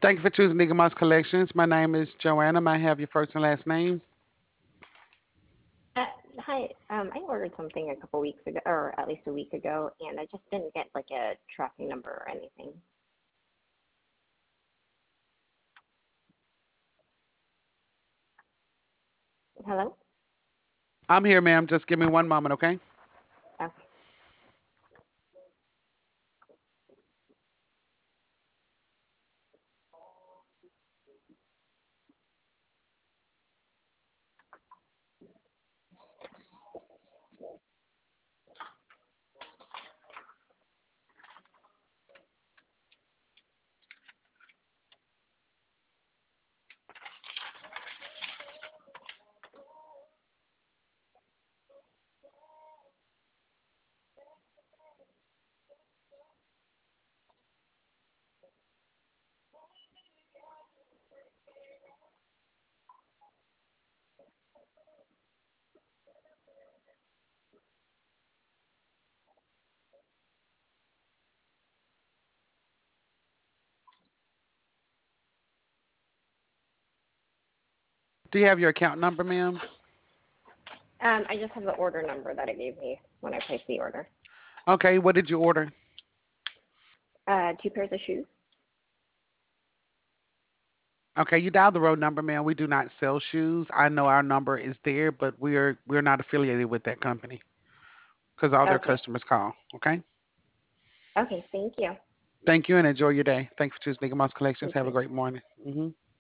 Thank you for choosing Nigga Mouse Collections. My name is Joanna. May I have your first and last name? Uh, Hi. I ordered something a couple weeks ago, or at least a week ago, and I just didn't get like a tracking number or anything. Hello? I'm here, ma'am. Just give me one moment, okay? Okay. Do you have your account number, ma'am? I just have the order number that it gave me when I placed the order. Okay, what did you order? Two pairs of shoes. Okay, you dialed the road number, ma'am. We do not sell shoes. I know our number is there, but we're not affiliated with that company because all their Okay. customers call. Okay. Okay. Thank you. Thank you and enjoy your day. Thank you for choosing Nigga Mouse Collections. You Have a too. great morning.